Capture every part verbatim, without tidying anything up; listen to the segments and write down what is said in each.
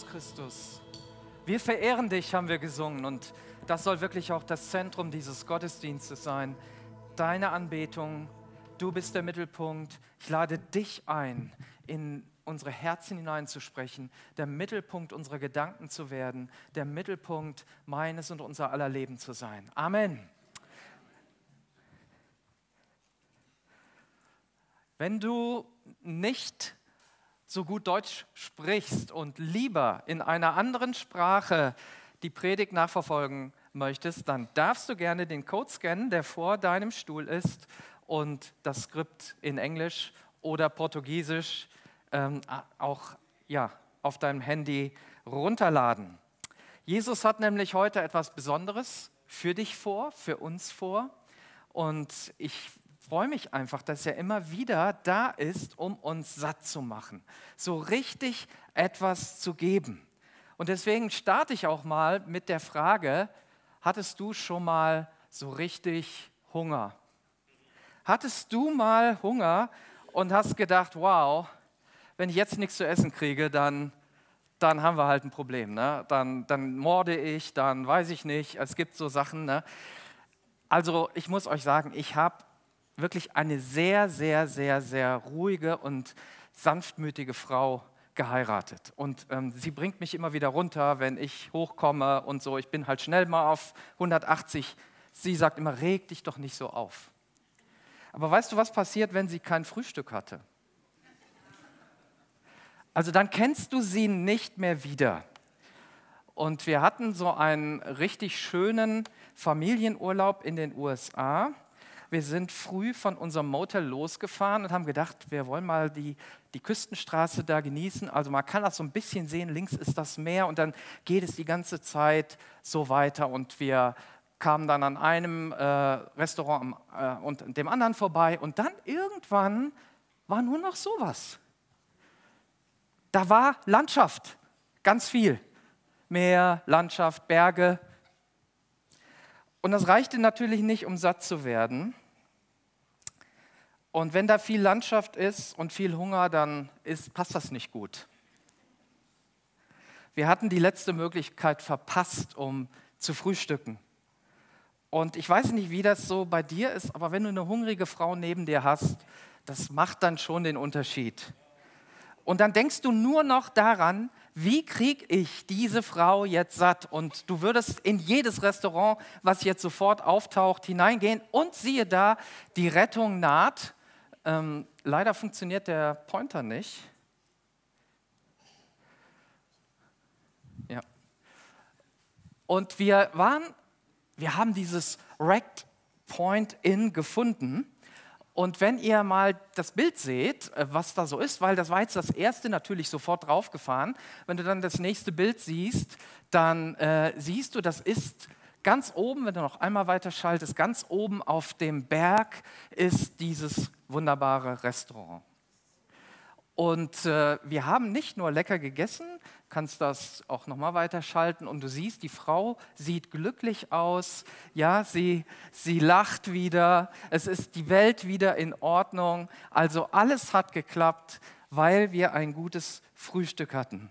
Christus. Wir verehren dich, haben wir gesungen, und das soll wirklich auch das Zentrum dieses Gottesdienstes sein. Deine Anbetung, du bist der Mittelpunkt. Ich lade dich ein, in unsere Herzen hineinzusprechen, der Mittelpunkt unserer Gedanken zu werden, der Mittelpunkt meines und unser aller Leben zu sein. Amen. Wenn du nicht so gut Deutsch sprichst und lieber in einer anderen Sprache die Predigt nachverfolgen möchtest, dann darfst du gerne den Code scannen, der vor deinem Stuhl ist, und das Skript in Englisch oder Portugiesisch ähm, auch ja, auf deinem Handy runterladen. Jesus hat nämlich heute etwas Besonderes für dich vor, für uns vor, und ich freue mich einfach, dass er immer wieder da ist, um uns satt zu machen, so richtig etwas zu geben. Und deswegen starte ich auch mal mit der Frage: Hattest du schon mal so richtig Hunger? Hattest du mal Hunger und hast gedacht, wow, wenn ich jetzt nichts zu essen kriege, dann, dann haben wir halt ein Problem, ne? Dann, dann morde ich, dann weiß ich nicht, es gibt so Sachen, ne? Also ich muss euch sagen, ich habe wirklich eine sehr, sehr, sehr, sehr ruhige und sanftmütige Frau geheiratet. Und ähm, sie bringt mich immer wieder runter, wenn ich hochkomme und so. Ich bin halt schnell mal auf hundertachtzig. Sie sagt immer, reg dich doch nicht so auf. Aber weißt du, was passiert, wenn sie kein Frühstück hatte? Also dann kennst du sie nicht mehr wieder. Und wir hatten so einen richtig schönen Familienurlaub in den U S A. Wir sind früh von unserem Motel losgefahren und haben gedacht, wir wollen mal die, die Küstenstraße da genießen. Also man kann das so ein bisschen sehen, links ist das Meer, und dann geht es die ganze Zeit so weiter. Und wir kamen dann an einem äh, Restaurant äh, und dem anderen vorbei. Und dann irgendwann war nur noch sowas. Da war Landschaft, ganz viel. Meer, Landschaft, Berge. Und das reichte natürlich nicht, um satt zu werden. Und wenn da viel Landschaft ist und viel Hunger, dann ist, passt das nicht gut. Wir hatten die letzte Möglichkeit verpasst, um zu frühstücken. Und ich weiß nicht, wie das so bei dir ist, aber wenn du eine hungrige Frau neben dir hast, das macht dann schon den Unterschied. Und dann denkst du nur noch daran, wie kriege ich diese Frau jetzt satt? Und du würdest in jedes Restaurant, was jetzt sofort auftaucht, hineingehen, und siehe da, die Rettung naht. Ähm, leider funktioniert der Pointer nicht. Ja. Und wir waren, wir haben dieses Rect Point In gefunden. Und wenn ihr mal das Bild seht, was da so ist, weil das war jetzt das erste, natürlich sofort draufgefahren. Wenn du dann das nächste Bild siehst, dann äh, siehst du, das ist ganz oben, wenn du noch einmal weiter schaltest, ganz oben auf dem Berg ist dieses wunderbare Restaurant. Und äh, wir haben nicht nur lecker gegessen, kannst das auch nochmal weiterschalten, und du siehst, die Frau sieht glücklich aus, ja, sie, sie lacht wieder, es ist die Welt wieder in Ordnung, also alles hat geklappt, weil wir ein gutes Frühstück hatten.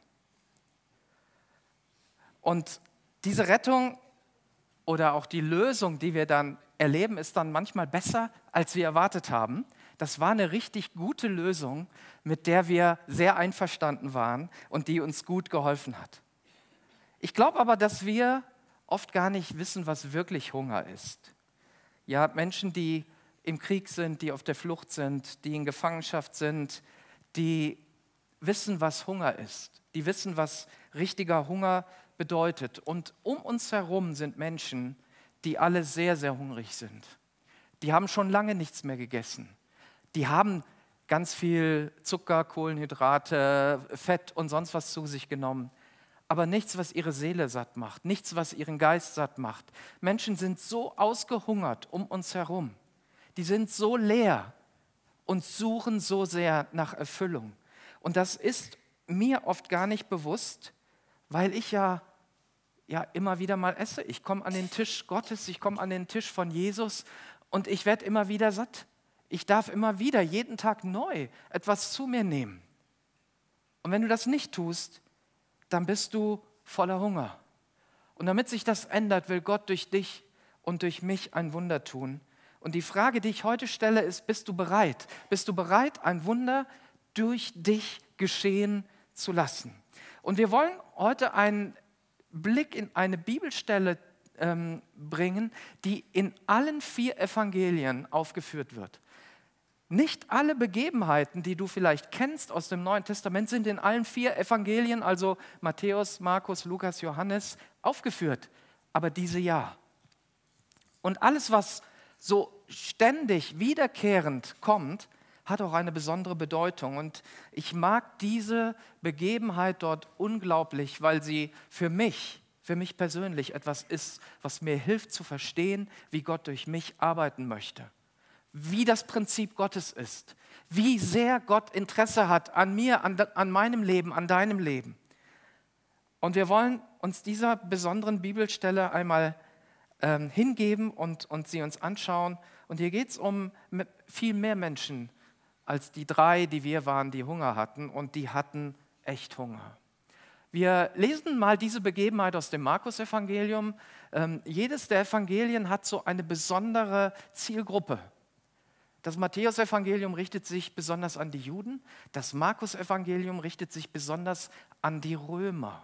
Und diese Rettung oder auch die Lösung, die wir dann erleben, ist dann manchmal besser, als wir erwartet haben. Das war eine richtig gute Lösung, mit der wir sehr einverstanden waren und die uns gut geholfen hat. Ich glaube aber, dass wir oft gar nicht wissen, was wirklich Hunger ist. Ja, Menschen, die im Krieg sind, die auf der Flucht sind, die in Gefangenschaft sind, die wissen, was Hunger ist. Die wissen, was richtiger Hunger bedeutet. Und um uns herum sind Menschen, die alle sehr, sehr hungrig sind. Die haben schon lange nichts mehr gegessen. Die haben ganz viel Zucker, Kohlenhydrate, Fett und sonst was zu sich genommen. Aber nichts, was ihre Seele satt macht, nichts, was ihren Geist satt macht. Menschen sind so ausgehungert um uns herum. Die sind so leer und suchen so sehr nach Erfüllung. Und das ist mir oft gar nicht bewusst, weil ich ja, ja immer wieder mal esse. Ich komme an den Tisch Gottes, ich komme an den Tisch von Jesus und ich werde immer wieder satt. Ich darf immer wieder, jeden Tag neu, etwas zu mir nehmen. Und wenn du das nicht tust, dann bist du voller Hunger. Und damit sich das ändert, will Gott durch dich und durch mich ein Wunder tun. Und die Frage, die ich heute stelle, ist, bist du bereit? Bist du bereit, ein Wunder durch dich geschehen zu lassen? Und wir wollen heute einen Blick in eine Bibelstelle ähm, bringen, die in allen vier Evangelien aufgeführt wird. Nicht alle Begebenheiten, die du vielleicht kennst aus dem Neuen Testament, sind in allen vier Evangelien, also Matthäus, Markus, Lukas, Johannes, aufgeführt, aber diese ja. Und alles, was so ständig, wiederkehrend kommt, hat auch eine besondere Bedeutung. Und ich mag diese Begebenheit dort unglaublich, weil sie für mich, für mich persönlich etwas ist, was mir hilft zu verstehen, wie Gott durch mich arbeiten möchte. Wie das Prinzip Gottes ist, wie sehr Gott Interesse hat an mir, an, an meinem Leben, an deinem Leben. Und wir wollen uns dieser besonderen Bibelstelle einmal ähm, hingeben und, und sie uns anschauen. Und hier geht es um viel mehr Menschen als die drei, die wir waren, die Hunger hatten. Und die hatten echt Hunger. Wir lesen mal diese Begebenheit aus dem Markus-Evangelium. Ähm, jedes der Evangelien hat so eine besondere Zielgruppe. Das Matthäus-Evangelium richtet sich besonders an die Juden, das Markus-Evangelium richtet sich besonders an die Römer.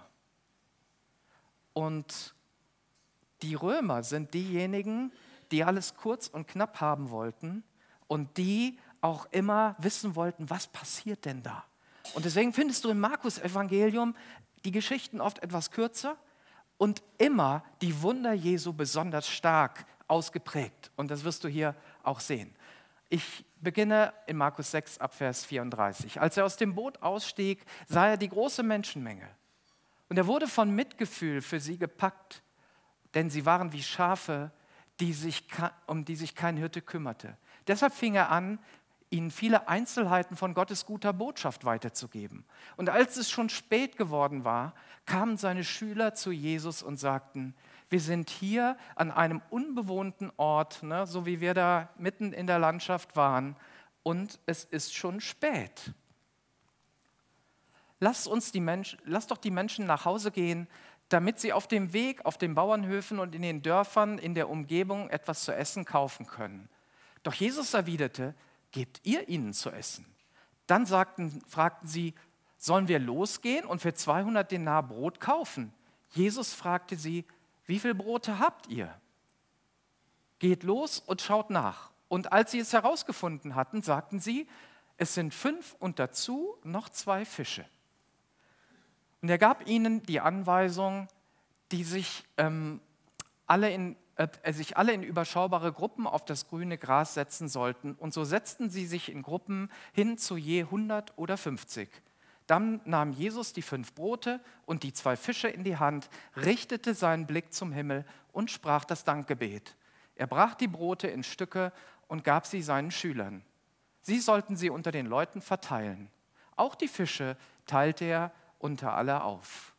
Und die Römer sind diejenigen, die alles kurz und knapp haben wollten und die auch immer wissen wollten, was passiert denn da? Und deswegen findest du im Markus-Evangelium die Geschichten oft etwas kürzer und immer die Wunder Jesu besonders stark ausgeprägt. Und das wirst du hier auch sehen. Ich beginne in Markus sechs ab Vers vierunddreißig. Als er aus dem Boot ausstieg, sah er die große Menschenmenge. Und er wurde von Mitgefühl für sie gepackt, denn sie waren wie Schafe, die sich, um die sich kein Hirte kümmerte. Deshalb fing er an, ihnen viele Einzelheiten von Gottes guter Botschaft weiterzugeben. Und als es schon spät geworden war, kamen seine Schüler zu Jesus und sagten: Wir sind hier an einem unbewohnten Ort, ne, so wie wir da mitten in der Landschaft waren, und es ist schon spät. Lasst uns die Menschen, lasst doch die Menschen nach Hause gehen, damit sie auf dem Weg, auf den Bauernhöfen und in den Dörfern in der Umgebung etwas zu essen kaufen können. Doch Jesus erwiderte: Gebt ihr ihnen zu essen. Dann sagten, fragten sie: Sollen wir losgehen und für zweihundert Denar Brot kaufen? Jesus fragte sie: Wie viele Brote habt ihr? Geht los und schaut nach. Und als sie es herausgefunden hatten, sagten sie: Es sind fünf und dazu noch zwei Fische. Und er gab ihnen die Anweisung, die sich, ähm, alle in, äh, sich alle in überschaubare Gruppen auf das grüne Gras setzen sollten. Und so setzten sie sich in Gruppen hin zu je hundert oder fünfzig. Dann nahm Jesus die fünf Brote und die zwei Fische in die Hand, richtete seinen Blick zum Himmel und sprach das Dankgebet. Er brach die Brote in Stücke und gab sie seinen Schülern. Sie sollten sie unter den Leuten verteilen. Auch die Fische teilte er unter alle auf.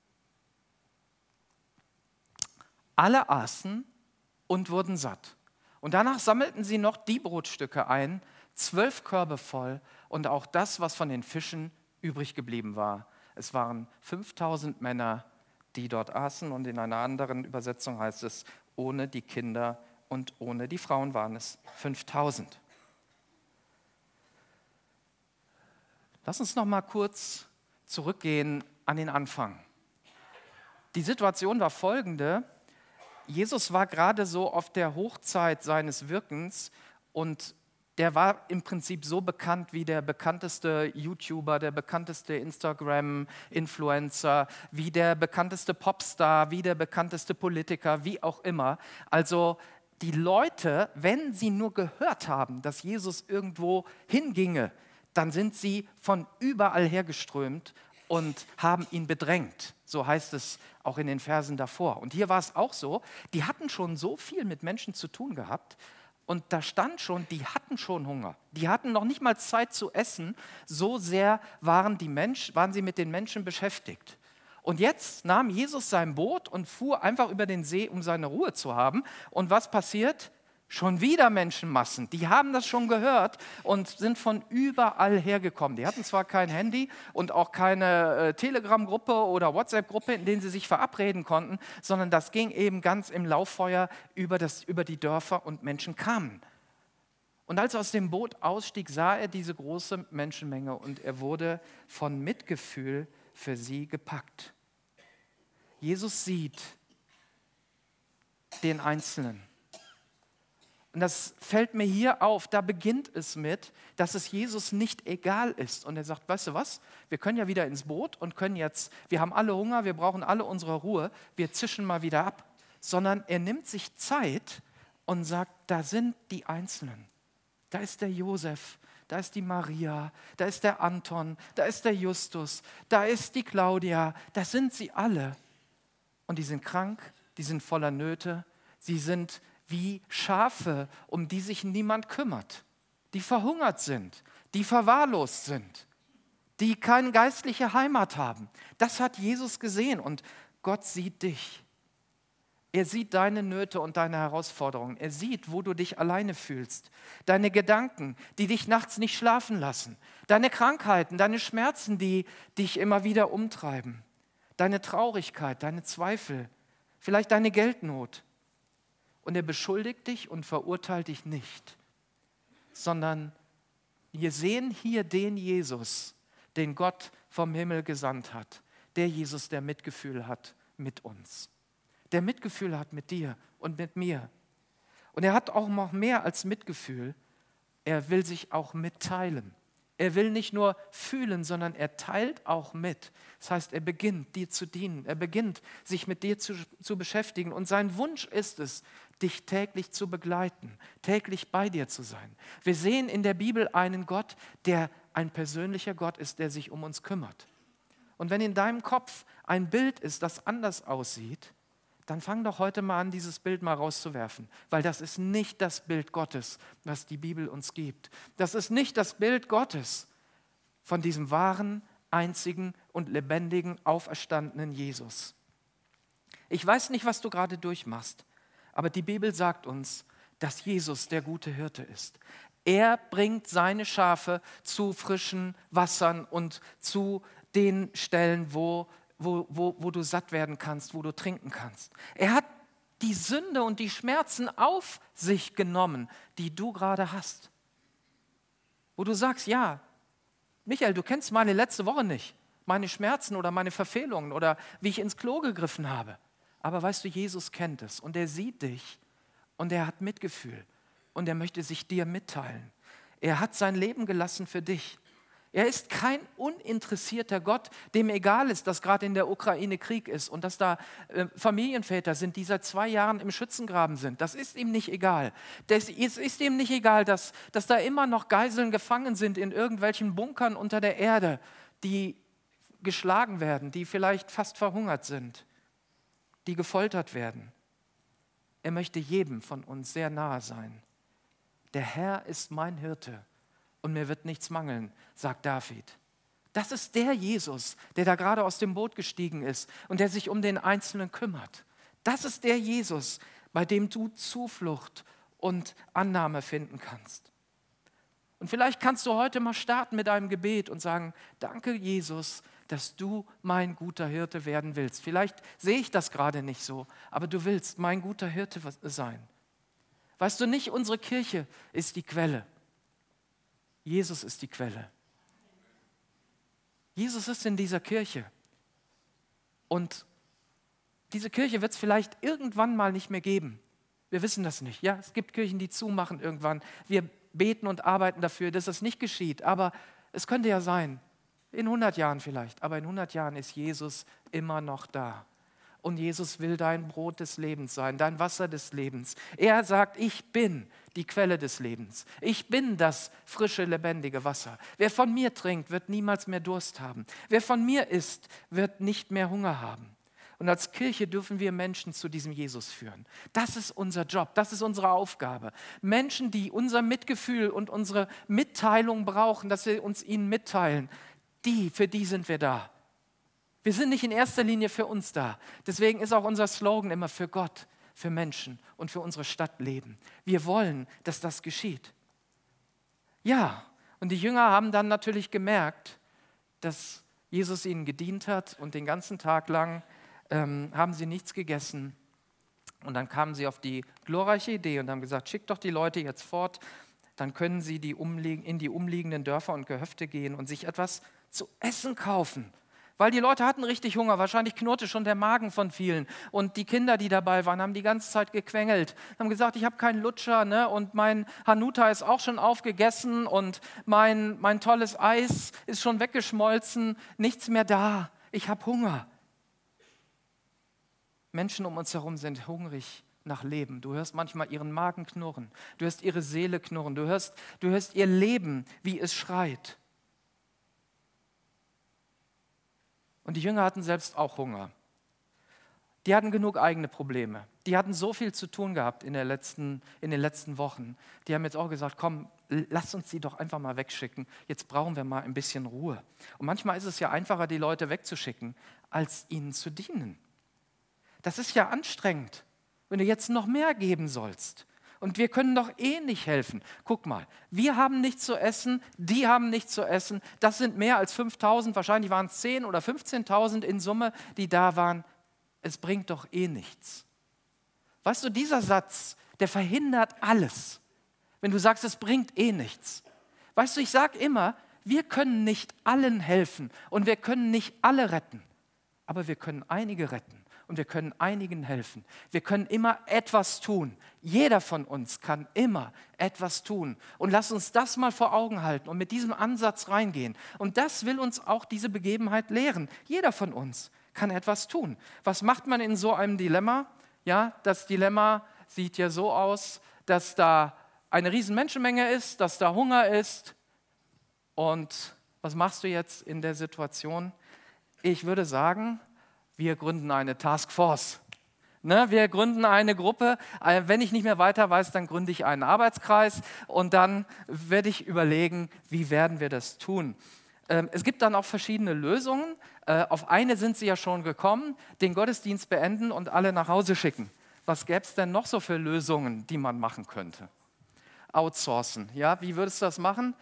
Alle aßen und wurden satt. Und danach sammelten sie noch die Brotstücke ein, zwölf Körbe voll, und auch das, was von den Fischen übrig geblieben war. Es waren fünftausend Männer, die dort aßen, und in einer anderen Übersetzung heißt es, ohne die Kinder und ohne die Frauen waren es fünftausend. Lass uns noch mal kurz zurückgehen an den Anfang. Die Situation war folgende: Jesus war gerade so auf der Hochzeit seines Wirkens und der war im Prinzip so bekannt wie der bekannteste YouTuber, der bekannteste Instagram-Influencer, wie der bekannteste Popstar, wie der bekannteste Politiker, wie auch immer. Also die Leute, wenn sie nur gehört haben, dass Jesus irgendwo hinginge, dann sind sie von überall hergeströmt und haben ihn bedrängt. So heißt es auch in den Versen davor. Und hier war es auch so, die hatten schon so viel mit Menschen zu tun gehabt, und da stand schon, die hatten schon Hunger. Die hatten noch nicht mal Zeit zu essen, so sehr waren, die Mensch, waren sie mit den Menschen beschäftigt. Und jetzt nahm Jesus sein Boot und fuhr einfach über den See, um seine Ruhe zu haben. Und was passiert? Schon wieder Menschenmassen, die haben das schon gehört und sind von überall hergekommen. Die hatten zwar kein Handy und auch keine äh, Telegram-Gruppe oder WhatsApp-Gruppe, in denen sie sich verabreden konnten, sondern das ging eben ganz im Lauffeuer über, das, über die Dörfer und Menschen kamen. Und als er aus dem Boot ausstieg, sah er diese große Menschenmenge und er wurde von Mitgefühl für sie gepackt. Jesus sieht den Einzelnen. Und das fällt mir hier auf, da beginnt es mit, dass es Jesus nicht egal ist. Und er sagt, weißt du was, wir können ja wieder ins Boot und können jetzt, wir haben alle Hunger, wir brauchen alle unsere Ruhe, wir zischen mal wieder ab. Sondern er nimmt sich Zeit und sagt, da sind die Einzelnen. Da ist der Josef, da ist die Maria, da ist der Anton, da ist der Justus, da ist die Claudia, da sind sie alle. Und die sind krank, die sind voller Nöte, sie sind wie Schafe, um die sich niemand kümmert, die verhungert sind, die verwahrlost sind, die keine geistliche Heimat haben. Das hat Jesus gesehen und Gott sieht dich. Er sieht deine Nöte und deine Herausforderungen. Er sieht, wo du dich alleine fühlst. Deine Gedanken, die dich nachts nicht schlafen lassen. Deine Krankheiten, deine Schmerzen, die dich immer wieder umtreiben. Deine Traurigkeit, deine Zweifel, vielleicht deine Geldnot. Und er beschuldigt dich und verurteilt dich nicht, sondern wir sehen hier den Jesus, den Gott vom Himmel gesandt hat. Der Jesus, der Mitgefühl hat mit uns. Der Mitgefühl hat mit dir und mit mir. Und er hat auch noch mehr als Mitgefühl. Er will sich auch mitteilen. Er will nicht nur fühlen, sondern er teilt auch mit. Das heißt, er beginnt, dir zu dienen. Er beginnt, sich mit dir zu, zu beschäftigen. Und sein Wunsch ist es, dich täglich zu begleiten, täglich bei dir zu sein. Wir sehen in der Bibel einen Gott, der ein persönlicher Gott ist, der sich um uns kümmert. Und wenn in deinem Kopf ein Bild ist, das anders aussieht, dann fang doch heute mal an, dieses Bild mal rauszuwerfen, weil das ist nicht das Bild Gottes, was die Bibel uns gibt. Das ist nicht das Bild Gottes von diesem wahren, einzigen und lebendigen, auferstandenen Jesus. Ich weiß nicht, was du gerade durchmachst, aber die Bibel sagt uns, dass Jesus der gute Hirte ist. Er bringt seine Schafe zu frischen Wassern und zu den Stellen, wo Wo, wo, wo du satt werden kannst, wo du trinken kannst. Er hat die Sünde und die Schmerzen auf sich genommen, die du gerade hast. Wo du sagst, ja, Michael, du kennst meine letzte Woche nicht, meine Schmerzen oder meine Verfehlungen oder wie ich ins Klo gegriffen habe. Aber weißt du, Jesus kennt es und er sieht dich und er hat Mitgefühl und er möchte sich dir mitteilen. Er hat sein Leben gelassen für dich. Er ist kein uninteressierter Gott, dem egal ist, dass gerade in der Ukraine Krieg ist und dass da äh, Familienväter sind, die seit zwei Jahren im Schützengraben sind. Das ist ihm nicht egal. Das, es ist ihm nicht egal, dass, dass da immer noch Geiseln gefangen sind in irgendwelchen Bunkern unter der Erde, die geschlagen werden, die vielleicht fast verhungert sind, die gefoltert werden. Er möchte jedem von uns sehr nahe sein. Der Herr ist mein Hirte. Und mir wird nichts mangeln, sagt David. Das ist der Jesus, der da gerade aus dem Boot gestiegen ist und der sich um den Einzelnen kümmert. Das ist der Jesus, bei dem du Zuflucht und Annahme finden kannst. Und vielleicht kannst du heute mal starten mit einem Gebet und sagen, danke Jesus, dass du mein guter Hirte werden willst. Vielleicht sehe ich das gerade nicht so, aber du willst mein guter Hirte sein. Weißt du nicht, unsere Kirche ist die Quelle. Jesus ist die Quelle. Jesus ist in dieser Kirche. Und diese Kirche wird es vielleicht irgendwann mal nicht mehr geben. Wir wissen das nicht. Ja, es gibt Kirchen, die zumachen irgendwann. Wir beten und arbeiten dafür, dass das nicht geschieht. Aber es könnte ja sein, in hundert Jahren vielleicht. Aber in hundert Jahren ist Jesus immer noch da. Und Jesus will dein Brot des Lebens sein, dein Wasser des Lebens. Er sagt, ich bin die Quelle des Lebens. Ich bin das frische, lebendige Wasser. Wer von mir trinkt, wird niemals mehr Durst haben. Wer von mir isst, wird nicht mehr Hunger haben. Und als Kirche dürfen wir Menschen zu diesem Jesus führen. Das ist unser Job, das ist unsere Aufgabe. Menschen, die unser Mitgefühl und unsere Mitteilung brauchen, dass wir uns ihnen mitteilen, die, für die sind wir da. Wir sind nicht in erster Linie für uns da. Deswegen ist auch unser Slogan immer für Gott, für Menschen und für unsere Stadt leben. Wir wollen, dass das geschieht. Ja, und die Jünger haben dann natürlich gemerkt, dass Jesus ihnen gedient hat und den ganzen Tag lang ähm, haben sie nichts gegessen. Und dann kamen sie auf die glorreiche Idee und haben gesagt, schickt doch die Leute jetzt fort, dann können sie die umlieg- in die umliegenden Dörfer und Gehöfte gehen und sich etwas zu essen kaufen. Weil die Leute hatten richtig Hunger, wahrscheinlich knurrte schon der Magen von vielen. Und die Kinder, die dabei waren, haben die ganze Zeit gequengelt, haben gesagt, ich habe keinen Lutscher, ne? Und mein Hanuta ist auch schon aufgegessen und mein, mein tolles Eis ist schon weggeschmolzen, nichts mehr da, ich habe Hunger. Menschen um uns herum sind hungrig nach Leben. Du hörst manchmal ihren Magen knurren, du hörst ihre Seele knurren, du hörst, du hörst ihr Leben, wie es schreit. Und die Jünger hatten selbst auch Hunger. Die hatten genug eigene Probleme. Die hatten so viel zu tun gehabt in, der letzten, in den letzten Wochen. Die haben jetzt auch gesagt, komm, lass uns die doch einfach mal wegschicken. Jetzt brauchen wir mal ein bisschen Ruhe. Und manchmal ist es ja einfacher, die Leute wegzuschicken, als ihnen zu dienen. Das ist ja anstrengend, wenn du jetzt noch mehr geben sollst. Und wir können doch eh nicht helfen. Guck mal, wir haben nichts zu essen, die haben nichts zu essen. Das sind mehr als fünftausend, wahrscheinlich waren es zehn oder fünfzehntausend in Summe, die da waren. Es bringt doch eh nichts. Weißt du, dieser Satz, der verhindert alles. Wenn du sagst, es bringt eh nichts. Weißt du, ich sage immer, wir können nicht allen helfen und wir können nicht alle retten. Aber wir können einige retten. Und wir können einigen helfen. Wir können immer etwas tun. Jeder von uns kann immer etwas tun. Und lass uns das mal vor Augen halten und mit diesem Ansatz reingehen. Und das will uns auch diese Begebenheit lehren. Jeder von uns kann etwas tun. Was macht man in so einem Dilemma? Ja, das Dilemma sieht ja so aus, dass da eine riesen Menschenmenge ist, dass da Hunger ist. Und was machst du jetzt in der Situation? Ich würde sagen, wir gründen eine Taskforce. Ne, wir gründen eine Gruppe. Wenn ich nicht mehr weiter weiß, dann gründe ich einen Arbeitskreis und dann werde ich überlegen, wie werden wir das tun. Ähm, es gibt dann auch verschiedene Lösungen. Äh, auf eine sind sie ja schon gekommen, den Gottesdienst beenden und alle nach Hause schicken. Was gäbe es denn noch so für Lösungen, die man machen könnte? Outsourcen. Ja, wie würdest du das machen?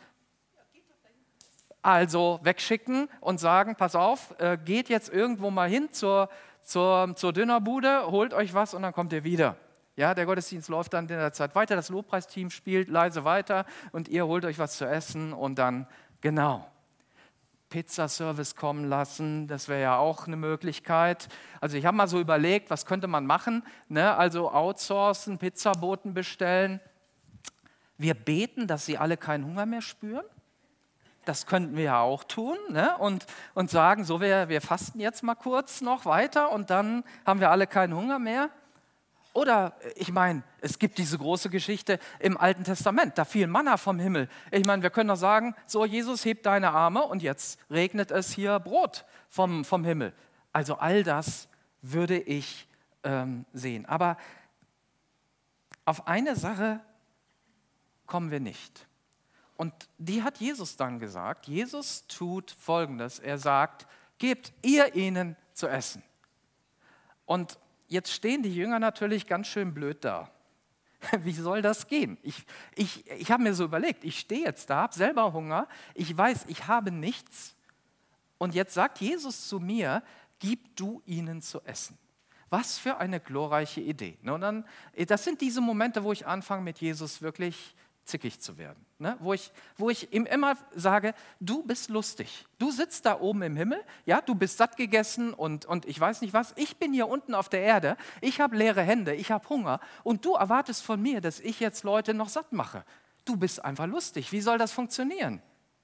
Also wegschicken und sagen, pass auf, äh, geht jetzt irgendwo mal hin zur, zur, zur Dönerbude, holt euch was und dann kommt ihr wieder. Ja, der Gottesdienst läuft dann in der Zeit weiter, das Lobpreisteam spielt leise weiter und ihr holt euch was zu essen und dann, genau, Pizzaservice kommen lassen, das wäre ja auch eine Möglichkeit. Also ich habe mal so überlegt, was könnte man machen, ne? Also outsourcen, Pizzaboten bestellen. Wir beten, dass sie alle keinen Hunger mehr spüren. Das könnten wir ja auch tun, ne? und, und sagen, so wir, wir fasten jetzt mal kurz noch weiter und dann haben wir alle keinen Hunger mehr. Oder, ich meine, es gibt diese große Geschichte im Alten Testament, da fiel Manna vom Himmel. Ich meine, wir können doch sagen, so Jesus, heb deine Arme und jetzt regnet es hier Brot vom, vom Himmel. Also all das würde ich ähm, sehen. Aber auf eine Sache kommen wir nicht. Und die hat Jesus dann gesagt. Jesus tut Folgendes. Er sagt, gebt ihr ihnen zu essen. Und jetzt stehen die Jünger natürlich ganz schön blöd da. Wie soll das gehen? Ich, ich, ich habe mir so überlegt, ich stehe jetzt da, habe selber Hunger, ich weiß, ich habe nichts. Und jetzt sagt Jesus zu mir, gib du ihnen zu essen. Was für eine glorreiche Idee. Und dann, das sind diese Momente, wo ich anfange, mit Jesus wirklich zickig zu werden, ne? wo, ich, wo ich ihm immer sage, du bist lustig, du sitzt da oben im Himmel, ja, du bist satt gegessen und, und ich weiß nicht was, ich bin hier unten auf der Erde, ich habe leere Hände, ich habe Hunger und du erwartest von mir, dass ich jetzt Leute noch satt mache. Du bist einfach lustig, wie soll das funktionieren?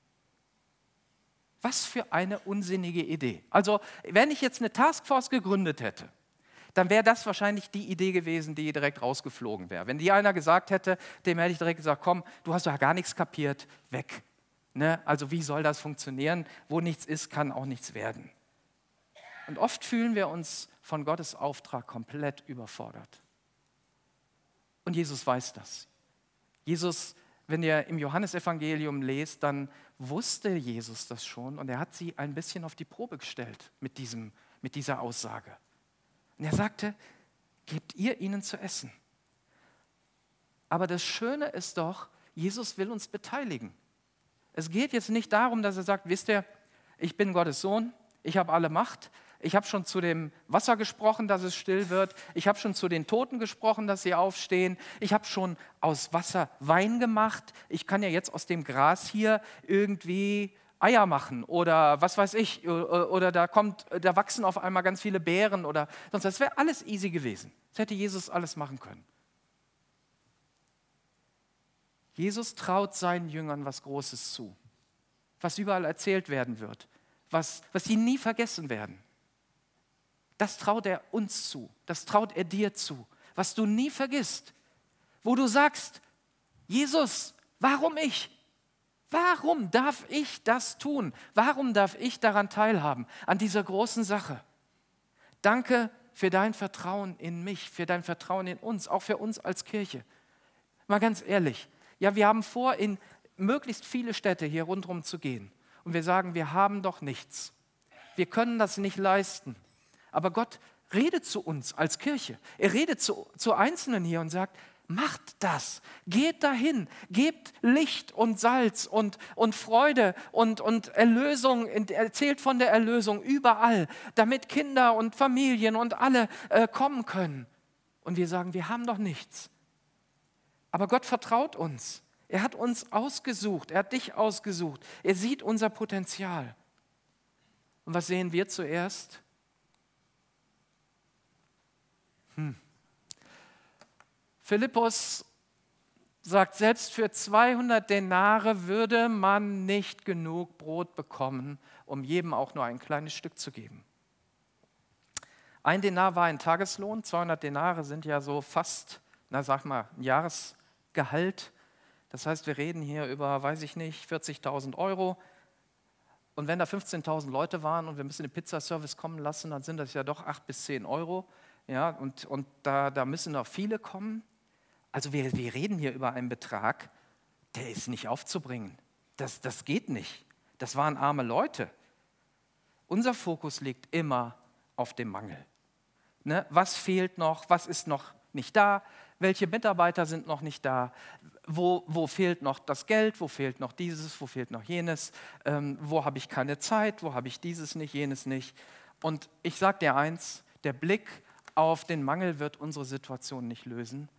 Was für eine unsinnige Idee. Also wenn ich jetzt eine Taskforce gegründet hätte, dann wäre das wahrscheinlich die Idee gewesen, die direkt rausgeflogen wäre. Wenn die einer gesagt hätte, dem hätte ich direkt gesagt, komm, du hast ja gar nichts kapiert, weg. Ne? Also wie soll das funktionieren? Wo nichts ist, kann auch nichts werden. Und oft fühlen wir uns von Gottes Auftrag komplett überfordert. Und Jesus weiß das. Jesus, wenn ihr im Johannesevangelium lest, dann wusste Jesus das schon und er hat sie ein bisschen auf die Probe gestellt mit, diesem, mit dieser Aussage. Und er sagte, gebt ihr ihnen zu essen. Aber das Schöne ist doch, Jesus will uns beteiligen. Es geht jetzt nicht darum, dass er sagt, wisst ihr, ich bin Gottes Sohn, ich habe alle Macht, ich habe schon zu dem Wasser gesprochen, dass es still wird, ich habe schon zu den Toten gesprochen, dass sie aufstehen, ich habe schon aus Wasser Wein gemacht, ich kann ja jetzt aus dem Gras hier irgendwie Eier machen oder was weiß ich, oder da, kommt, da wachsen auf einmal ganz viele Beeren oder sonst, das wäre alles easy gewesen. Das hätte Jesus alles machen können. Jesus traut seinen Jüngern was Großes zu, was überall erzählt werden wird, was, was sie nie vergessen werden. Das traut er uns zu, das traut er dir zu, was du nie vergisst, wo du sagst, Jesus, warum ich? Warum darf ich das tun? Warum darf ich daran teilhaben, an dieser großen Sache? Danke für dein Vertrauen in mich, für dein Vertrauen in uns, auch für uns als Kirche. Mal ganz ehrlich, ja, wir haben vor, in möglichst viele Städte hier rundherum zu gehen. Und wir sagen, wir haben doch nichts. Wir können das nicht leisten. Aber Gott redet zu uns als Kirche. Er redet zu, zu Einzelnen hier und sagt, macht das, geht dahin, gebt Licht und Salz und, und Freude und, und Erlösung, erzählt von der Erlösung überall, damit Kinder und Familien und alle äh, kommen können. Und wir sagen, wir haben doch nichts. Aber Gott vertraut uns. Er hat uns ausgesucht, er hat dich ausgesucht. Er sieht unser Potenzial. Und was sehen wir zuerst? Hm. Philippus sagt, selbst für zweihundert Denare würde man nicht genug Brot bekommen, um jedem auch nur ein kleines Stück zu geben. Ein Denar war ein Tageslohn, zweihundert Denare sind ja so fast, na sag mal, ein Jahresgehalt. Das heißt, wir reden hier über, weiß ich nicht, vierzigtausend Euro. Und wenn da fünfzehntausend Leute waren und wir müssen den Pizzaservice kommen lassen, dann sind das ja doch acht bis zehn Euro. Ja, und und da, da müssen noch viele kommen. Also wir, wir reden hier über einen Betrag, der ist nicht aufzubringen. Das, das geht nicht. Das waren arme Leute. Unser Fokus liegt immer auf dem Mangel. Ne? Was fehlt noch? Was ist noch nicht da? Welche Mitarbeiter sind noch nicht da? Wo, wo fehlt noch das Geld? Wo fehlt noch dieses? Wo fehlt noch jenes? Ähm, wo habe ich keine Zeit? Wo habe ich dieses nicht, jenes nicht? Und ich sage dir eins, der Blick auf den Mangel wird unsere Situation nicht lösen.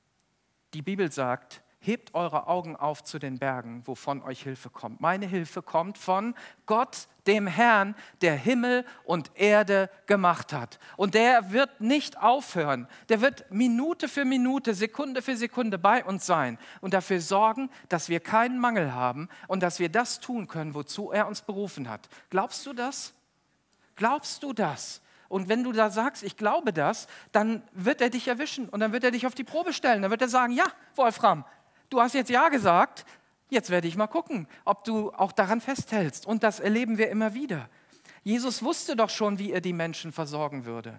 Die Bibel sagt, hebt eure Augen auf zu den Bergen, wovon euch Hilfe kommt. Meine Hilfe kommt von Gott, dem Herrn, der Himmel und Erde gemacht hat. Und der wird nicht aufhören. Der wird Minute für Minute, Sekunde für Sekunde bei uns sein und dafür sorgen, dass wir keinen Mangel haben und dass wir das tun können, wozu er uns berufen hat. Glaubst du das? Glaubst du das? Und wenn du da sagst, ich glaube das, dann wird er dich erwischen und dann wird er dich auf die Probe stellen. Dann wird er sagen, ja, Wolfram, du hast jetzt Ja gesagt, jetzt werde ich mal gucken, ob du auch daran festhältst. Und das erleben wir immer wieder. Jesus wusste doch schon, wie er die Menschen versorgen würde.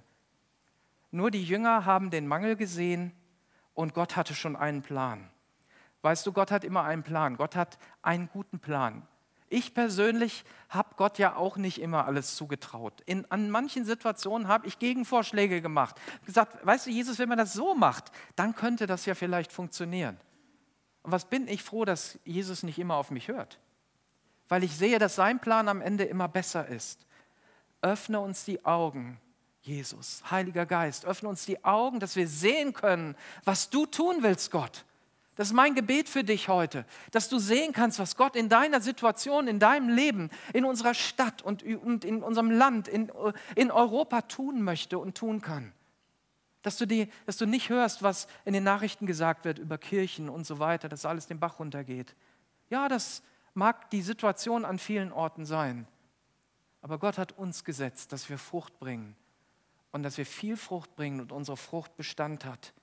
Nur die Jünger haben den Mangel gesehen und Gott hatte schon einen Plan. Weißt du, Gott hat immer einen Plan. Gott hat einen guten Plan. Ich persönlich habe Gott ja auch nicht immer alles zugetraut. In, an manchen Situationen habe ich Gegenvorschläge gemacht. Gesagt, weißt du, Jesus, wenn man das so macht, dann könnte das ja vielleicht funktionieren. Und was bin ich froh, dass Jesus nicht immer auf mich hört. Weil ich sehe, dass sein Plan am Ende immer besser ist. Öffne uns die Augen, Jesus, Heiliger Geist, öffne uns die Augen, dass wir sehen können, was du tun willst, Gott. Das ist mein Gebet für dich heute, dass du sehen kannst, was Gott in deiner Situation, in deinem Leben, in unserer Stadt und, und in unserem Land, in, in Europa tun möchte und tun kann. Dass du, die, dass du nicht hörst, was in den Nachrichten gesagt wird über Kirchen und so weiter, dass alles den Bach runtergeht. Ja, das mag die Situation an vielen Orten sein, aber Gott hat uns gesetzt, dass wir Frucht bringen und dass wir viel Frucht bringen und unsere Frucht Bestand hat.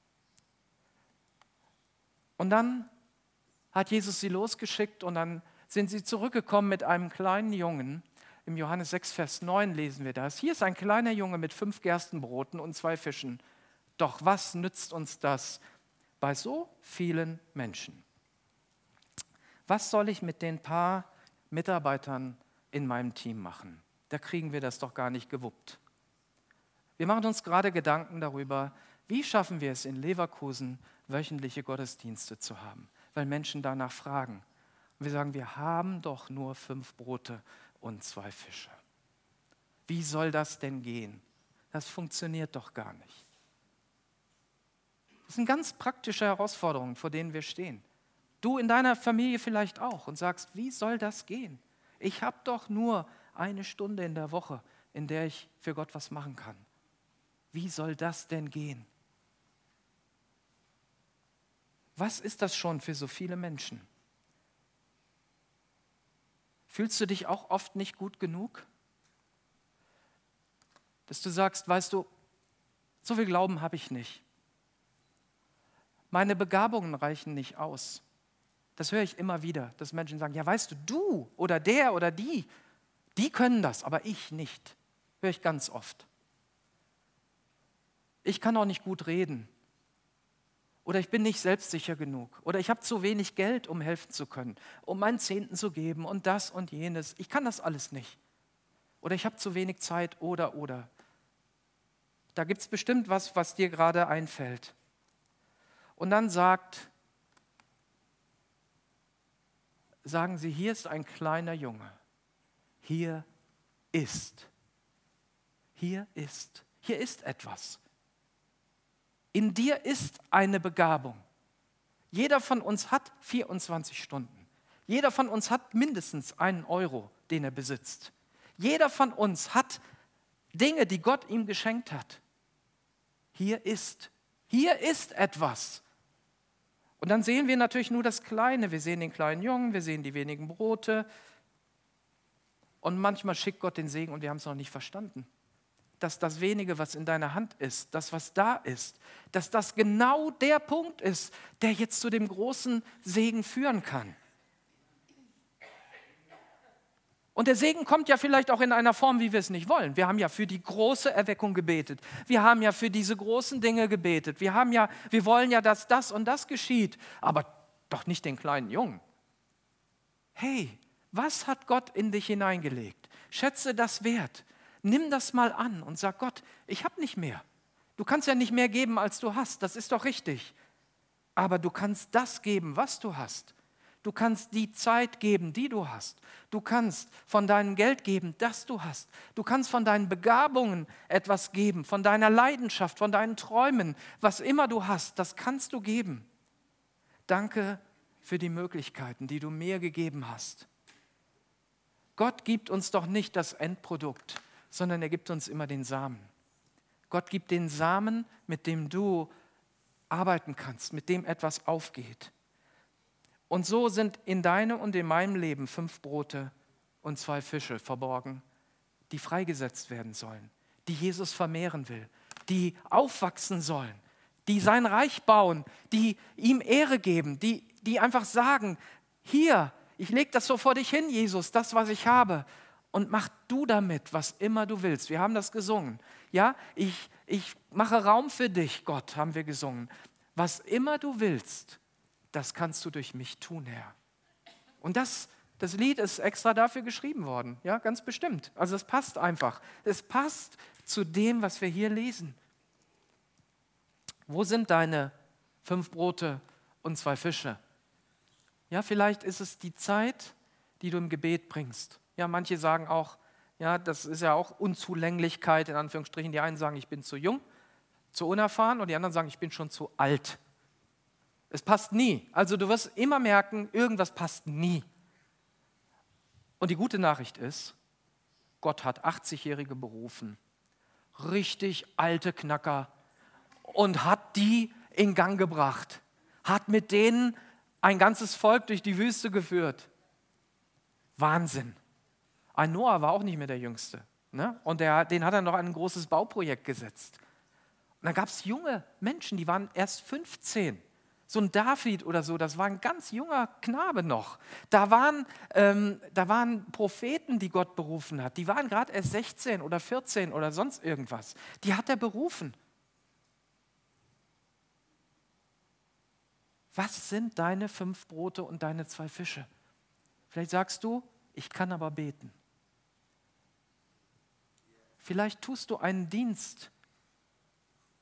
Und dann hat Jesus sie losgeschickt und dann sind sie zurückgekommen mit einem kleinen Jungen. Im Johannes sechs, Vers neun lesen wir das. Hier ist ein kleiner Junge mit fünf Gerstenbroten und zwei Fischen. Doch was nützt uns das bei so vielen Menschen? Was soll ich mit den paar Mitarbeitern in meinem Team machen? Da kriegen wir das doch gar nicht gewuppt. Wir machen uns gerade Gedanken darüber, wie schaffen wir es in Leverkusen, wöchentliche Gottesdienste zu haben, weil Menschen danach fragen. Und wir sagen, wir haben doch nur fünf Brote und zwei Fische. Wie soll das denn gehen? Das funktioniert doch gar nicht. Das sind ganz praktische Herausforderungen, vor denen wir stehen. Du in deiner Familie vielleicht auch und sagst, wie soll das gehen? Ich habe doch nur eine Stunde in der Woche, in der ich für Gott was machen kann. Wie soll das denn gehen? Was ist das schon für so viele Menschen? Fühlst du dich auch oft nicht gut genug? Dass du sagst, weißt du, so viel Glauben habe ich nicht. Meine Begabungen reichen nicht aus. Das höre ich immer wieder, dass Menschen sagen, ja weißt du, du oder der oder die, die können das, aber ich nicht. Höre ich ganz oft. Ich kann auch nicht gut reden. Oder ich bin nicht selbstsicher genug. Oder ich habe zu wenig Geld, um helfen zu können, um meinen Zehnten zu geben und das und jenes. Ich kann das alles nicht. Oder ich habe zu wenig Zeit oder, oder. Da gibt es bestimmt was, was dir gerade einfällt. Und dann sagt, sagen sie, hier ist ein kleiner Junge. Hier ist. Hier ist. Hier ist etwas. In dir ist eine Begabung. Jeder von uns hat vierundzwanzig Stunden. Jeder von uns hat mindestens einen Euro, den er besitzt. Jeder von uns hat Dinge, die Gott ihm geschenkt hat. Hier ist. Hier ist etwas. Und dann sehen wir natürlich nur das Kleine. Wir sehen den kleinen Jungen, wir sehen die wenigen Brote. Und manchmal schickt Gott den Segen und wir haben es noch nicht verstanden. Dass das Wenige, was in deiner Hand ist, das, was da ist, dass das genau der Punkt ist, der jetzt zu dem großen Segen führen kann. Und der Segen kommt ja vielleicht auch in einer Form, wie wir es nicht wollen. Wir haben ja für die große Erweckung gebetet. Wir haben ja für diese großen Dinge gebetet. Wir haben ja, wir wollen ja, dass das und das geschieht, aber doch nicht den kleinen Jungen. Hey, was hat Gott in dich hineingelegt? Schätze das wert. Nimm das mal an und sag, Gott, ich habe nicht mehr. Du kannst ja nicht mehr geben, als du hast. Das ist doch richtig. Aber du kannst das geben, was du hast. Du kannst die Zeit geben, die du hast. Du kannst von deinem Geld geben, das du hast. Du kannst von deinen Begabungen etwas geben, von deiner Leidenschaft, von deinen Träumen. Was immer du hast, das kannst du geben. Danke für die Möglichkeiten, die du mir gegeben hast. Gott gibt uns doch nicht das Endprodukt, sondern er gibt uns immer den Samen. Gott gibt den Samen, mit dem du arbeiten kannst, mit dem etwas aufgeht. Und so sind in deinem und in meinem Leben fünf Brote und zwei Fische verborgen, die freigesetzt werden sollen, die Jesus vermehren will, die aufwachsen sollen, die sein Reich bauen, die ihm Ehre geben, die, die einfach sagen, hier, ich lege das so vor dich hin, Jesus, das, was ich habe, und mach du damit, was immer du willst. Wir haben das gesungen. Ja, ich, ich mache Raum für dich, Gott, haben wir gesungen. Was immer du willst, das kannst du durch mich tun, Herr. Und das, das Lied ist extra dafür geschrieben worden, ja, ganz bestimmt. Also es passt einfach. Es passt zu dem, was wir hier lesen. Wo sind deine fünf Brote und zwei Fische? Ja, vielleicht ist es die Zeit, die du im Gebet bringst. Ja, manche sagen auch, ja, das ist ja auch Unzulänglichkeit, in Anführungsstrichen. Die einen sagen, ich bin zu jung, zu unerfahren, und die anderen sagen, ich bin schon zu alt. Es passt nie. Also du wirst immer merken, irgendwas passt nie. Und die gute Nachricht ist, Gott hat achtzigjährige berufen, richtig alte Knacker, und hat die in Gang gebracht, hat mit denen ein ganzes Volk durch die Wüste geführt. Wahnsinn. Ein Noah war auch nicht mehr der Jüngste. Ne? Und der, den hat er noch an ein großes Bauprojekt gesetzt. Und dann gab es junge Menschen, die waren erst fünfzehn. So ein David oder so, das war ein ganz junger Knabe noch. Da waren, ähm, da waren Propheten, die Gott berufen hat. Die waren gerade erst sechzehn oder vierzehn oder sonst irgendwas. Die hat er berufen. Was sind deine fünf Brote und deine zwei Fische? Vielleicht sagst du, ich kann aber beten. Vielleicht tust du einen Dienst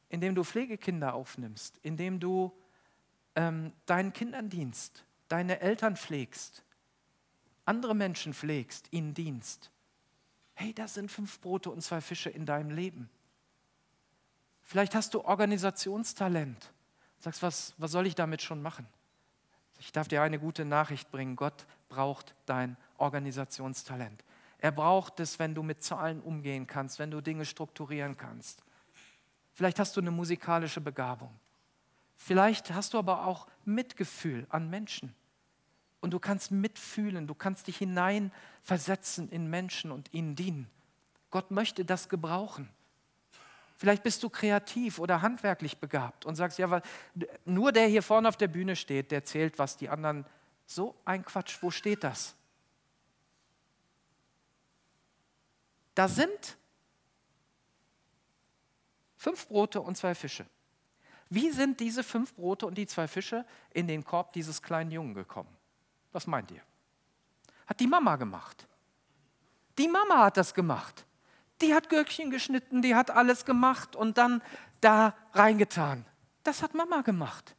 indem du Pflegekinder aufnimmst, indem du ähm, deinen Kindern dienst, deine Eltern pflegst, andere Menschen pflegst, ihnen dienst. Hey, das sind fünf Brote und zwei Fische in deinem Leben. Vielleicht hast du Organisationstalent. Sagst, was, was soll ich damit schon machen? Ich darf dir eine gute Nachricht bringen. Gott braucht dein Organisationstalent. Er braucht es, wenn du mit Zahlen umgehen kannst, wenn du Dinge strukturieren kannst. Vielleicht hast du eine musikalische Begabung. Vielleicht hast du aber auch Mitgefühl an Menschen. Und du kannst mitfühlen, du kannst dich hineinversetzen in Menschen und ihnen dienen. Gott möchte das gebrauchen. Vielleicht bist du kreativ oder handwerklich begabt und sagst, ja, weil nur der hier vorne auf der Bühne steht, der zählt, was die anderen, so ein Quatsch, wo steht das? Da sind fünf Brote und zwei Fische. Wie sind diese fünf Brote und die zwei Fische in den Korb dieses kleinen Jungen gekommen? Was meint ihr? Hat die Mama gemacht. Die Mama hat das gemacht. Die hat Gürkchen geschnitten, die hat alles gemacht und dann da reingetan. Das hat Mama gemacht.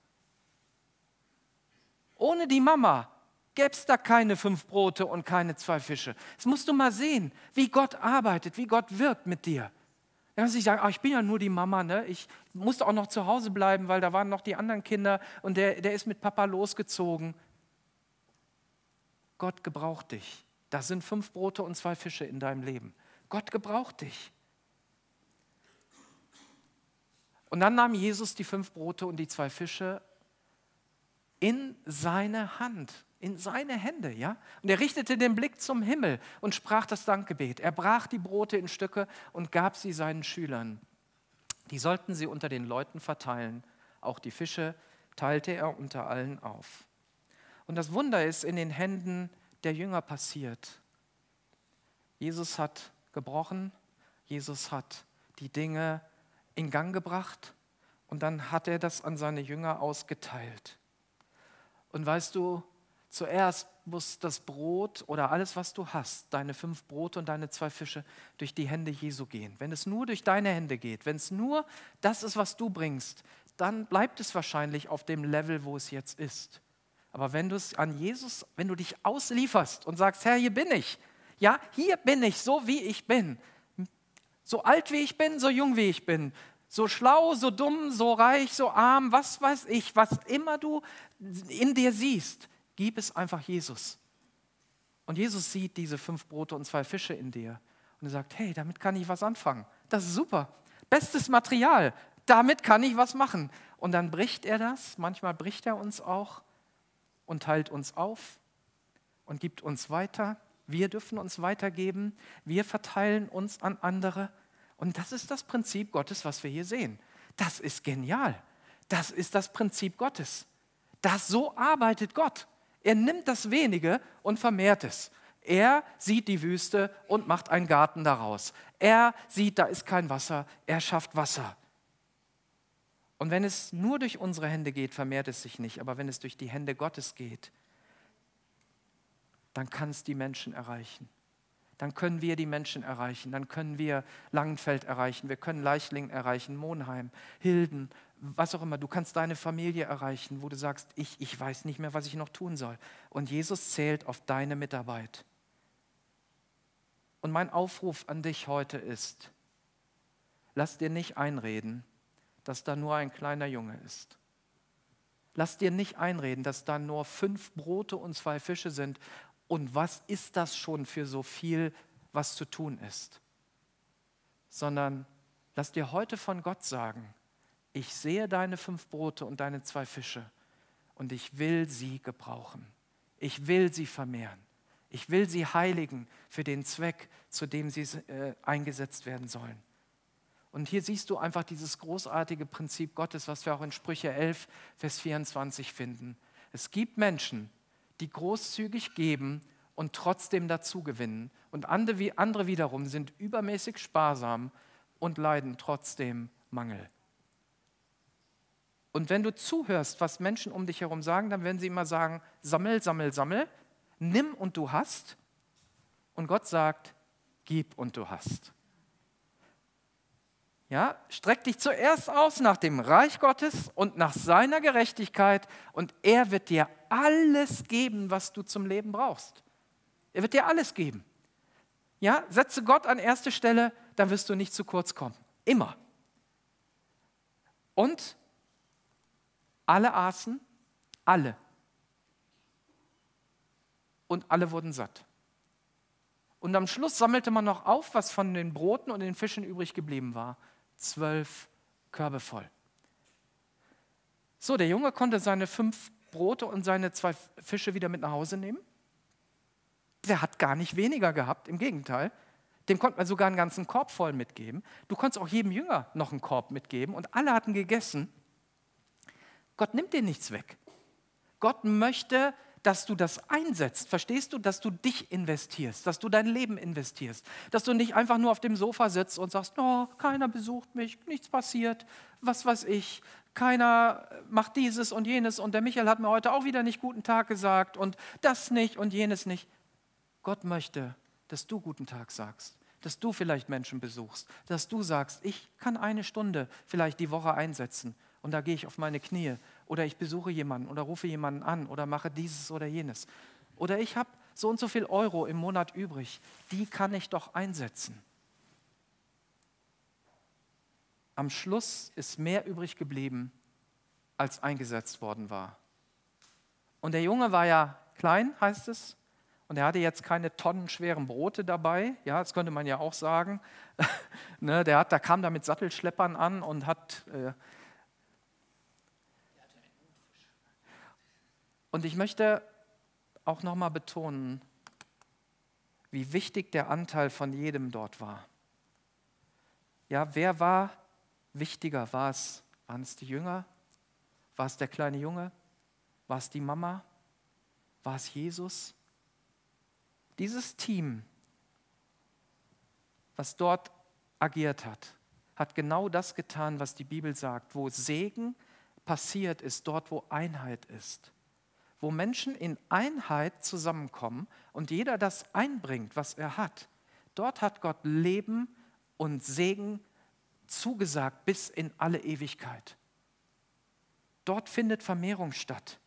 Ohne die Mama gäbe es da keine fünf Brote und keine zwei Fische. Das musst du mal sehen, wie Gott arbeitet, wie Gott wirkt mit dir. Dann kannst du nicht sagen, ach, ich bin ja nur die Mama, ne? Ich musste auch noch zu Hause bleiben, weil da waren noch die anderen Kinder und der, der ist mit Papa losgezogen. Gott gebraucht dich. Das sind fünf Brote und zwei Fische in deinem Leben. Gott gebraucht dich. Und dann nahm Jesus die fünf Brote und die zwei Fische in seine Hand, in seine Hände, ja? Und er richtete den Blick zum Himmel und sprach das Dankgebet. Er brach die Brote in Stücke und gab sie seinen Schülern. Die sollten sie unter den Leuten verteilen. Auch die Fische teilte er unter allen auf. Und das Wunder ist in den Händen der Jünger passiert. Jesus hat gebrochen, Jesus hat die Dinge in Gang gebracht und dann hat er das an seine Jünger ausgeteilt. Und weißt du, zuerst muss das Brot oder alles, was du hast, deine fünf Brote und deine zwei Fische, durch die Hände Jesu gehen. Wenn es nur durch deine Hände geht, wenn es nur das ist, was du bringst, dann bleibt es wahrscheinlich auf dem Level, wo es jetzt ist. Aber wenn du es an Jesus, wenn du dich auslieferst und sagst, Herr, hier bin ich, ja, hier bin ich, so wie ich bin, so alt wie ich bin, so jung wie ich bin, so schlau, so dumm, so reich, so arm, was weiß ich, was immer du in dir siehst, gib es einfach Jesus. Und Jesus sieht diese fünf Brote und zwei Fische in dir und er sagt, hey, damit kann ich was anfangen. Das ist super. Bestes Material, damit kann ich was machen. Und dann bricht er das, manchmal bricht er uns auch und teilt uns auf und gibt uns weiter. Wir dürfen uns weitergeben, wir verteilen uns an andere. Und das ist das Prinzip Gottes, was wir hier sehen. Das ist genial. Das ist das Prinzip Gottes. Das, so arbeitet Gott. Er nimmt das Wenige und vermehrt es. Er sieht die Wüste und macht einen Garten daraus. Er sieht, da ist kein Wasser, er schafft Wasser. Und wenn es nur durch unsere Hände geht, vermehrt es sich nicht. Aber wenn es durch die Hände Gottes geht, dann kann es die Menschen erreichen. Dann können wir die Menschen erreichen. Dann können wir Langenfeld erreichen. Wir können Leichlingen erreichen, Monheim, Hilden, was auch immer. Du kannst deine Familie erreichen, wo du sagst, ich, ich weiß nicht mehr, was ich noch tun soll. Und Jesus zählt auf deine Mitarbeit. Und mein Aufruf an dich heute ist, lass dir nicht einreden, dass da nur ein kleiner Junge ist. Lass dir nicht einreden, dass da nur fünf Brote und zwei Fische sind. Und was ist das schon für so viel, was zu tun ist? Sondern lass dir heute von Gott sagen, ich sehe deine fünf Brote und deine zwei Fische und ich will sie gebrauchen. Ich will sie vermehren. Ich will sie heiligen für den Zweck, zu dem sie äh, eingesetzt werden sollen. Und hier siehst du einfach dieses großartige Prinzip Gottes, was wir auch in Sprüche elf, Vers vierundzwanzig finden. Es gibt Menschen, die großzügig geben und trotzdem dazu gewinnen. Und andere wiederum sind übermäßig sparsam und leiden trotzdem Mangel. Und wenn du zuhörst, was Menschen um dich herum sagen, dann werden sie immer sagen, sammel, sammel, sammel, nimm und du hast. Und Gott sagt, gib und du hast. Ja, streck dich zuerst aus nach dem Reich Gottes und nach seiner Gerechtigkeit und er wird dir alles geben, was du zum Leben brauchst. Er wird dir alles geben. Ja, setze Gott an erste Stelle, dann wirst du nicht zu kurz kommen. Immer. Und alle aßen, alle. Und alle wurden satt. Und am Schluss sammelte man noch auf, was von den Broten und den Fischen übrig geblieben war. Zwölf Körbe voll. So, der Junge konnte seine fünf Brote und seine zwei Fische wieder mit nach Hause nehmen. Der hat gar nicht weniger gehabt, im Gegenteil. Dem konnte man sogar einen ganzen Korb voll mitgeben. Du konntest auch jedem Jünger noch einen Korb mitgeben und alle hatten gegessen. Gott nimmt dir nichts weg. Gott möchte, dass du das einsetzt. Verstehst du, dass du dich investierst, dass du dein Leben investierst, dass du nicht einfach nur auf dem Sofa sitzt und sagst, oh, keiner besucht mich, nichts passiert, was weiß ich, keiner macht dieses und jenes und der Michael hat mir heute auch wieder nicht guten Tag gesagt und das nicht und jenes nicht. Gott möchte, dass du guten Tag sagst, dass du vielleicht Menschen besuchst, dass du sagst, ich kann eine Stunde vielleicht die Woche einsetzen und da gehe ich auf meine Knie oder ich besuche jemanden oder rufe jemanden an oder mache dieses oder jenes. Oder ich habe so und so viel Euro im Monat übrig, die kann ich doch einsetzen. Am Schluss ist mehr übrig geblieben, als eingesetzt worden war. Und der Junge war ja klein, heißt es, und er hatte jetzt keine tonnenschweren Brote dabei, ja, das könnte man ja auch sagen. ne, der, hat, der kam da mit Sattelschleppern an und hat... Äh, Und ich möchte auch nochmal betonen, wie wichtig der Anteil von jedem dort war. Ja, wer war wichtiger? War es, waren es die Jünger? War es der kleine Junge? War es die Mama? War es Jesus? Dieses Team, was dort agiert hat, hat genau das getan, was die Bibel sagt, wo Segen passiert ist, dort wo Einheit ist. Wo Menschen in Einheit zusammenkommen und jeder das einbringt, was er hat. Dort hat Gott Leben und Segen zugesagt bis in alle Ewigkeit. Dort findet Vermehrung statt.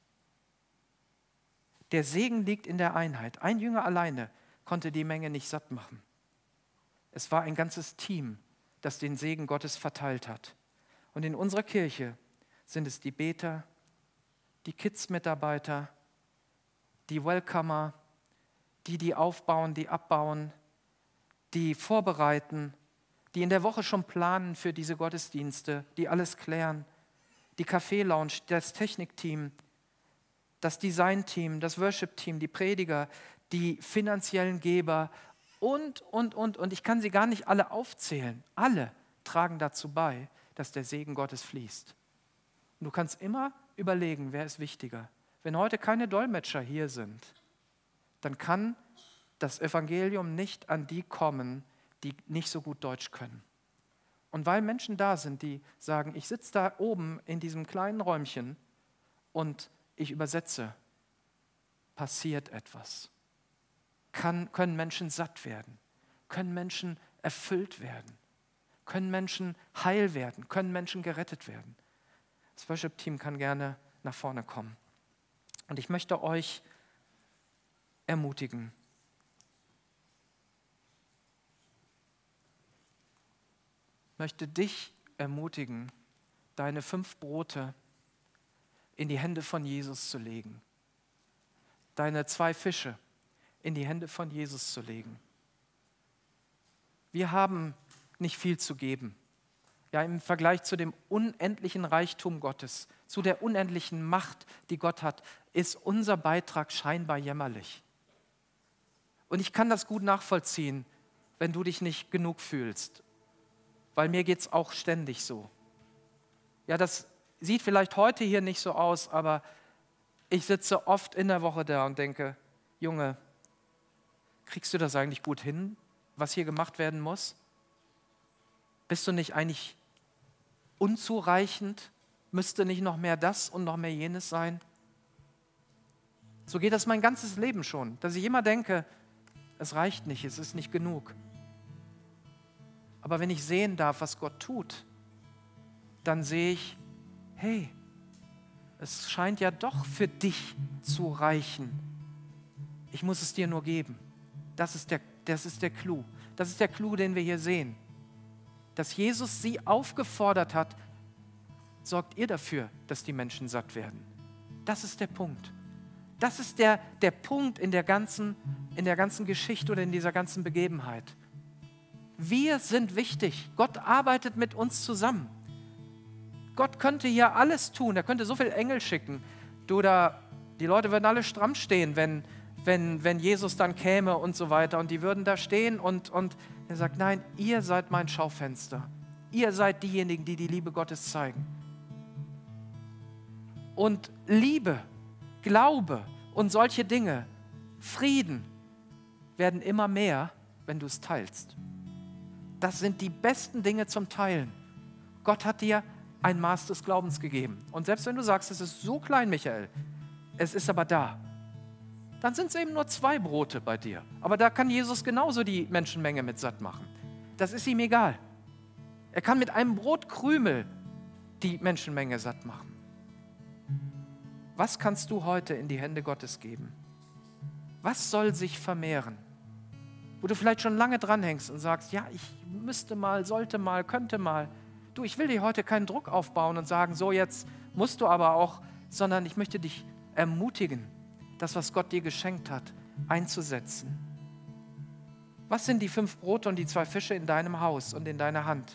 Der Segen liegt in der Einheit. Ein Jünger alleine konnte die Menge nicht satt machen. Es war ein ganzes Team, das den Segen Gottes verteilt hat. Und in unserer Kirche sind es die Beter, die Kids-Mitarbeiter, die Welcomer, die, die aufbauen, die abbauen, die vorbereiten, die in der Woche schon planen für diese Gottesdienste, die alles klären, die Café-Lounge, das Technikteam, das Design-Team, das Worship-Team, die Prediger, die finanziellen Geber und, und, und. Und ich kann sie gar nicht alle aufzählen. Alle tragen dazu bei, dass der Segen Gottes fließt. Und du kannst immer überlegen, wer ist wichtiger. Wenn heute keine Dolmetscher hier sind, dann kann das Evangelium nicht an die kommen, die nicht so gut Deutsch können. Und weil Menschen da sind, die sagen, ich sitze da oben in diesem kleinen Räumchen und ich übersetze, passiert etwas. Kann, können Menschen satt werden? Können Menschen erfüllt werden? Können Menschen heil werden? Können Menschen gerettet werden? Das Worship-Team kann gerne nach vorne kommen. Und ich möchte euch ermutigen. Ich möchte dich ermutigen, deine fünf Brote in die Hände von Jesus zu legen. Deine zwei Fische in die Hände von Jesus zu legen. Wir haben nicht viel zu geben. Ja, im Vergleich zu dem unendlichen Reichtum Gottes, zu der unendlichen Macht, die Gott hat, ist unser Beitrag scheinbar jämmerlich. Und ich kann das gut nachvollziehen, wenn du dich nicht genug fühlst, weil mir geht es auch ständig so. Ja, das sieht vielleicht heute hier nicht so aus, aber ich sitze oft in der Woche da und denke, Junge, kriegst du das eigentlich gut hin, was hier gemacht werden muss? Bist du nicht eigentlich unzureichend? Müsste nicht noch mehr das und noch mehr jenes sein? So geht das mein ganzes Leben schon, dass ich immer denke, es reicht nicht, es ist nicht genug. Aber wenn ich sehen darf, was Gott tut, dann sehe ich, hey, es scheint ja doch für dich zu reichen. Ich muss es dir nur geben. Das ist der, das ist der Clou. Das ist der Clou, den wir hier sehen. Dass Jesus sie aufgefordert hat, sorgt ihr dafür, dass die Menschen satt werden. Das ist der Punkt. Das ist der, der Punkt in der, ganzen, in der ganzen Geschichte oder in dieser ganzen Begebenheit. Wir sind wichtig. Gott arbeitet mit uns zusammen. Gott könnte hier alles tun. Er könnte so viele Engel schicken. Du, da, die Leute würden alle stramm stehen, wenn, wenn, wenn Jesus dann käme und so weiter. Und die würden da stehen und, und er sagt, nein, ihr seid mein Schaufenster. Ihr seid diejenigen, die die Liebe Gottes zeigen. Und Liebe, Glaube und solche Dinge, Frieden, werden immer mehr, wenn du es teilst. Das sind die besten Dinge zum Teilen. Gott hat dir ein Maß des Glaubens gegeben. Und selbst wenn du sagst, es ist so klein, Michael, es ist aber da, dann sind es eben nur zwei Brote bei dir. Aber da kann Jesus genauso die Menschenmenge mit satt machen. Das ist ihm egal. Er kann mit einem Brotkrümel die Menschenmenge satt machen. Was kannst du heute in die Hände Gottes geben? Was soll sich vermehren? Wo du vielleicht schon lange dranhängst und sagst, ja, ich müsste mal, sollte mal, könnte mal. Du, ich will dir heute keinen Druck aufbauen und sagen, so jetzt musst du aber auch, sondern ich möchte dich ermutigen, das, was Gott dir geschenkt hat, einzusetzen. Was sind die fünf Brote und die zwei Fische in deinem Haus und in deiner Hand?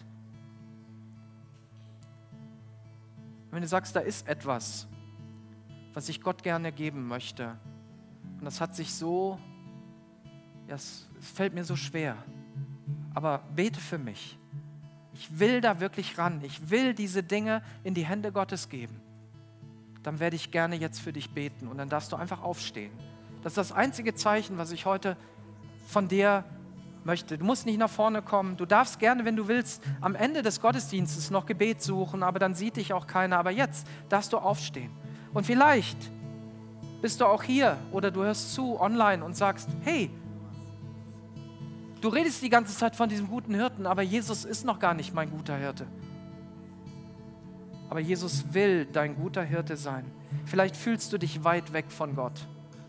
Wenn du sagst, da ist etwas, was ich Gott gerne geben möchte, und das hat sich so, ja, es, es fällt mir so schwer, aber bete für mich. Ich will da wirklich ran. Ich will diese Dinge in die Hände Gottes geben. Dann werde ich gerne jetzt für dich beten und dann darfst du einfach aufstehen. Das ist das einzige Zeichen, was ich heute von dir möchte. Du musst nicht nach vorne kommen. Du darfst gerne, wenn du willst, am Ende des Gottesdienstes noch Gebet suchen, aber dann sieht dich auch keiner. Aber jetzt darfst du aufstehen. Und vielleicht bist du auch hier oder du hörst zu online und sagst, hey, du redest die ganze Zeit von diesem guten Hirten, aber Jesus ist noch gar nicht mein guter Hirte. Aber Jesus will dein guter Hirte sein. Vielleicht fühlst du dich weit weg von Gott.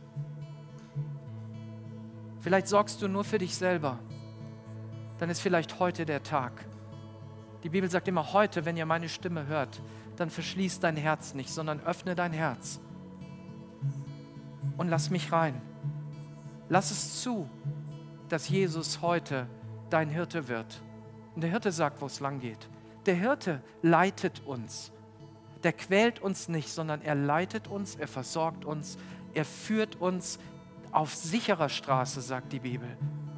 Vielleicht sorgst du nur für dich selber. Dann ist vielleicht heute der Tag. Die Bibel sagt immer, heute, wenn ihr meine Stimme hört, dann verschließ dein Herz nicht, sondern öffne dein Herz. Und lass mich rein. Lass es zu, dass Jesus heute dein Hirte wird. Und der Hirte sagt, wo es lang geht. Der Hirte leitet uns. Der quält uns nicht, sondern er leitet uns, er versorgt uns, er führt uns auf sicherer Straße, sagt die Bibel.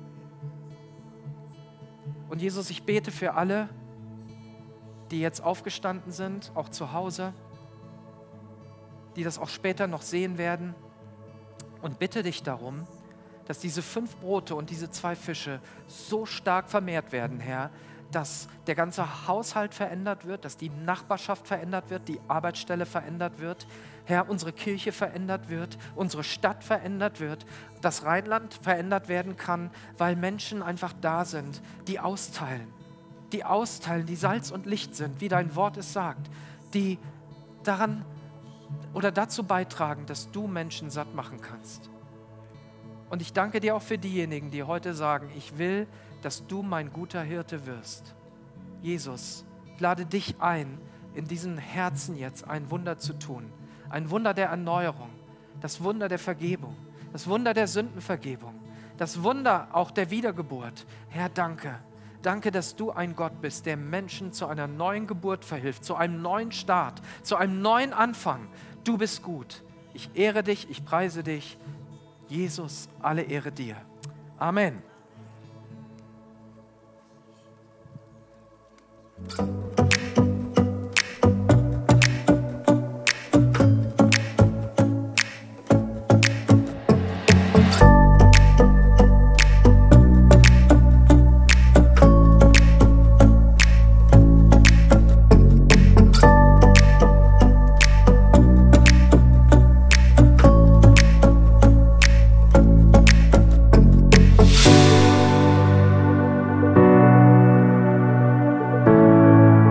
Und Jesus, ich bete für alle, die jetzt aufgestanden sind, auch zu Hause, die das auch später noch sehen werden, und bitte dich darum, dass diese fünf Brote und diese zwei Fische so stark vermehrt werden, Herr, dass der ganze Haushalt verändert wird, dass die Nachbarschaft verändert wird, die Arbeitsstelle verändert wird, Herr, unsere Kirche verändert wird, unsere Stadt verändert wird, das Rheinland verändert werden kann, weil Menschen einfach da sind, die austeilen, die austeilen, die Salz und Licht sind, wie dein Wort es sagt, die daran oder dazu beitragen, dass du Menschen satt machen kannst. Und ich danke dir auch für diejenigen, die heute sagen, ich will, dass du mein guter Hirte wirst. Jesus, ich lade dich ein, in diesen Herzen jetzt ein Wunder zu tun. Ein Wunder der Erneuerung, das Wunder der Vergebung, das Wunder der Sündenvergebung, das Wunder auch der Wiedergeburt. Herr, danke. Danke, dass du ein Gott bist, der Menschen zu einer neuen Geburt verhilft, zu einem neuen Start, zu einem neuen Anfang. Du bist gut. Ich ehre dich, ich preise dich. Jesus, alle Ehre dir. Amen.